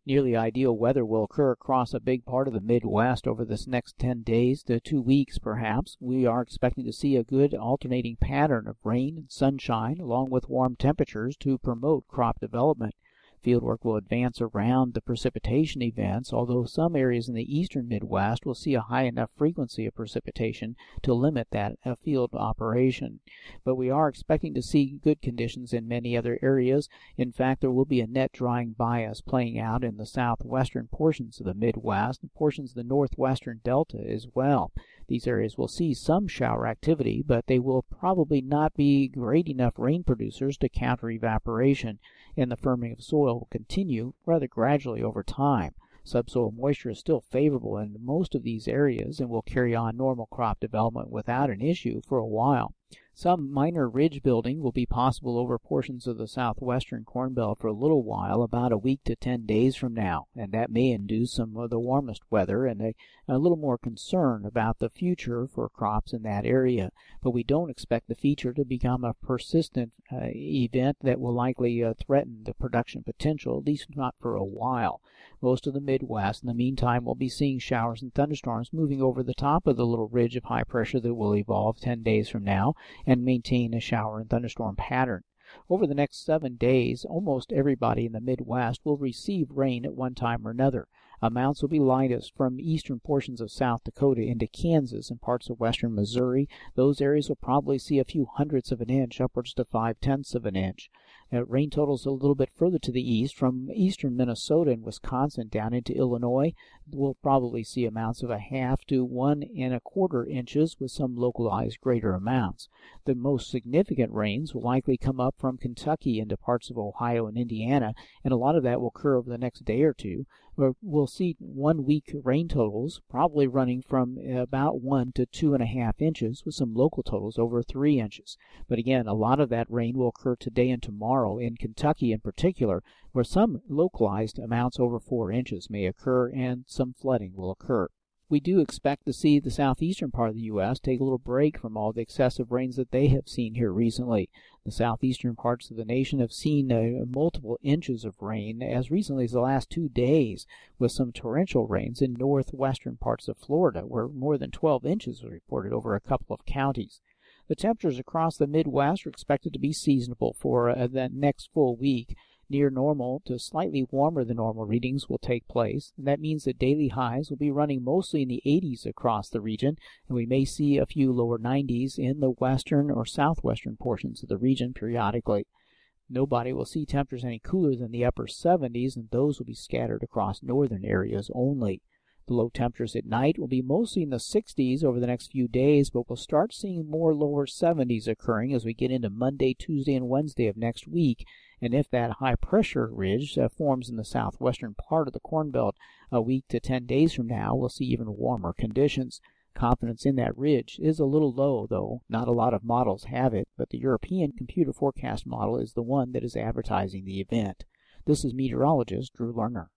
Nearly ideal weather will occur across a big part of the Midwest over this next 10 days to 2 weeks, perhaps. We are expecting to see a good alternating pattern of rain and sunshine, along with warm temperatures to promote crop development. Fieldwork will advance around the precipitation events, although some areas in the eastern Midwest will see a high enough frequency of precipitation to limit that field operation. But we are expecting to see good conditions in many other areas. In fact, there will be a net drying bias playing out in the southwestern portions of the Midwest and portions of the northwestern Delta as well. These areas will see some shower activity, but they will probably not be great enough rain producers to counter evaporation, and the firming of soil will continue rather gradually over time. Subsoil moisture is still favorable in most of these areas and will carry on normal crop development without an issue for a while. Some minor ridge building will be possible over portions of the southwestern Corn Belt for a little while, about a week to 10 days from now, and that may induce some of the warmest weather and a little more concern about the future for crops in that area. But we don't expect the feature to become a persistent event that will likely threaten the production potential, at least not for a while. Most of the Midwest, in the meantime, will be seeing showers and thunderstorms moving over the top of the little ridge of high pressure that will evolve 10 days from now and maintain a shower and thunderstorm pattern. Over the next 7 days, almost everybody in the Midwest will receive rain at one time or another. Amounts will be lightest from eastern portions of South Dakota into Kansas and parts of western Missouri. Those areas will probably see a few hundredths of an inch, upwards to 5/10 of an inch. Rain totals a little bit further to the east, from eastern Minnesota and Wisconsin down into Illinois, we'll probably see amounts of 1/2 to 1 1/4 inches with some localized greater amounts. The most significant rains will likely come up from Kentucky into parts of Ohio and Indiana, and a lot of that will occur over the next day or two. We'll see 1 week rain totals probably running from about 1 to 2.5 inches with some local totals over 3 inches. But again, a lot of that rain will occur today and tomorrow in Kentucky in particular, where some localized amounts over 4 inches may occur and some flooding will occur. We do expect to see the southeastern part of the U.S. take a little break from all the excessive rains that they have seen here recently. The southeastern parts of the nation have seen multiple inches of rain as recently as the last 2 days, with some torrential rains in northwestern parts of Florida, where more than 12 inches were reported over a couple of counties. The temperatures across the Midwest are expected to be seasonable for the next full week. Near normal to slightly warmer than normal readings will take place, and that means that daily highs will be running mostly in the 80s across the region, and we may see a few lower 90s in the western or southwestern portions of the region periodically. Nobody will see temperatures any cooler than the upper 70s, and those will be scattered across northern areas only. The low temperatures at night will be mostly in the 60s over the next few days, but we'll start seeing more lower 70s occurring as we get into Monday, Tuesday, and Wednesday of next week. And if that high-pressure ridge forms in the southwestern part of the Corn Belt a week to 10 days from now, we'll see even warmer conditions. Confidence in that ridge is a little low, though. Not a lot of models have it, but the European Computer Forecast Model is the one that is advertising the event. This is meteorologist Drew Lerner.